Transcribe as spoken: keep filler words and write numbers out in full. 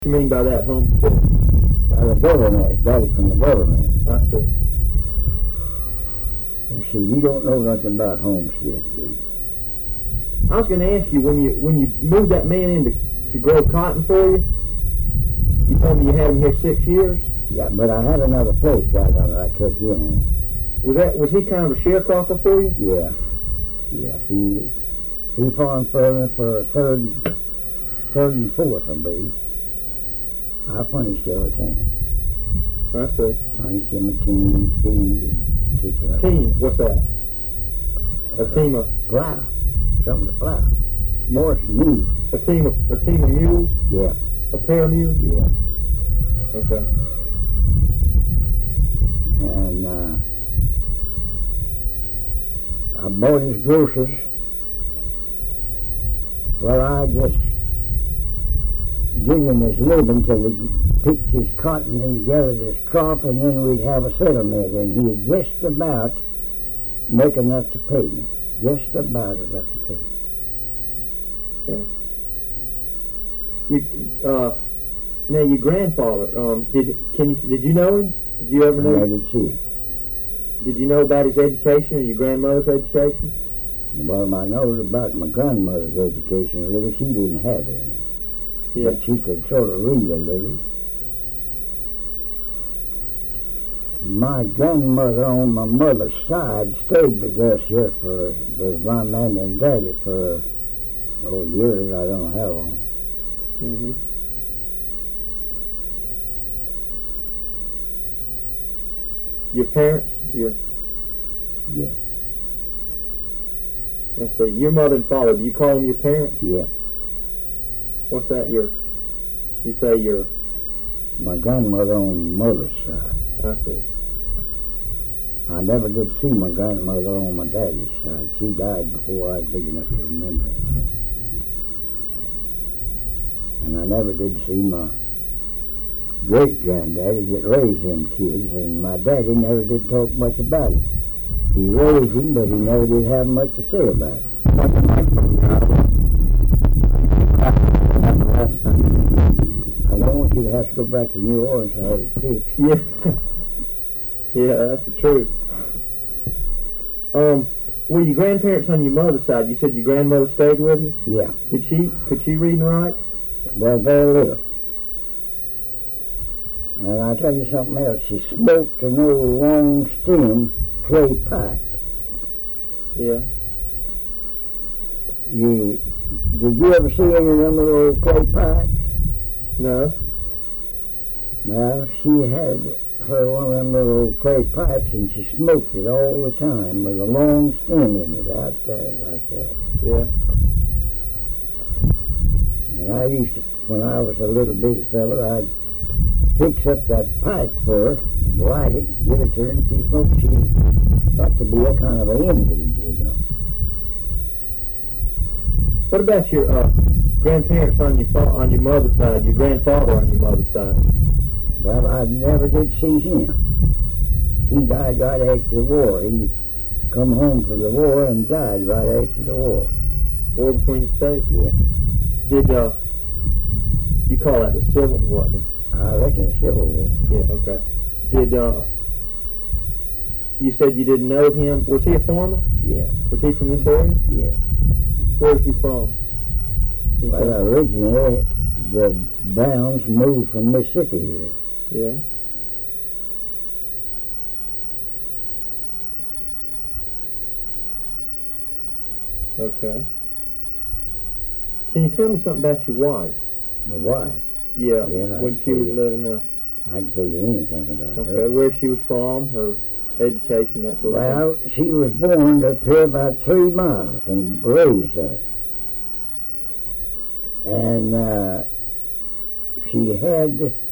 What do you mean by that, homestead? By the government, got it from the government. I see. You see, you don't know nothing about homestead, do you? I was going to ask you, when you when you moved that man in to, to grow cotton for you, you told me you had him here six years. Yeah, but I had another place down there I kept him on. Was that was he kind of a sharecropper for you? Yeah, yeah. He he farmed for me for a third, third and fourth, I believe. I furnished everything. I see. Furnished him a team, feed, and such like. Team? What's that? A team of Plow, something to plow. Horse and mule. a team of a team of mules? Yeah, A pair of mules? yeah. Okay. And uh, I bought his groceries. Well, I just give him his living till he picked his cotton and gathered his crop, and then we'd have a settlement, and he'd just about make enough to pay me. Just about enough to pay me. You uh, now your grandfather. Um, did can you did you know him? Did you ever I know? never did see him. Did you know about his education or your grandmother's education? Well, I know about my grandmother's education a little. She didn't have any. Yeah. But she could sort of read a little. My grandmother on my mother's side stayed with us here for, with my mom and daddy for, oh, years, I don't know how long. Mm-hmm. Your parents, your, Yeah, let's see, your mother and father, do you call them your parents? yeah. What's that, your, you say your, My grandmother on mother's side. I see. I never did see my grandmother on my daddy's side. She died before I was big enough to remember it. And I never did see my great-granddaddy that raised them kids, and my daddy never did talk much about him. He raised him, but he never did have much to say about it. What's the mic from your last time? I don't want you to have to go back to New Orleans to have it fixed. Yeah. Yeah, that's the truth. Um, were your grandparents on your mother's side? You said your grandmother stayed with you? Yeah, Did she, could she read and write? well, very little. And I'll tell you something else. She smoked an old long stem clay pipe. Yeah. You, did you ever see any of them little old clay pipes? No? Well, she had her one of them little old clay pipes, and she smoked it all the time with a long stem in it out there like that. Yeah. And I used to, when I was a little bitty feller, I'd fix up that pipe for her, light it, give it to her, and she smoked. She got to be a kind of an Indian, you know. What about your uh, grandparents on your fa- on your mother's side, your grandfather on your mother's side? Well, I never did see him. He died right after the war. He come home from the war and died right after the war. War between the states? Yeah. Did, uh, you call that the Civil War? the- I reckon the Civil War. Yeah, okay. Did, uh, you said you didn't know him. Was he a farmer? Yeah, Was he from this area? yeah. Where's he from? He Well, from- originally the Browns moved from Mississippi here. Yeah. Okay. Can you tell me something about your wife? My wife, Yeah. Yeah, I when can she was tell you. living there. I can tell you anything about Okay. her. Where she was from, her education, that sort of Well, she was born up here about three miles and raised there. And uh, she had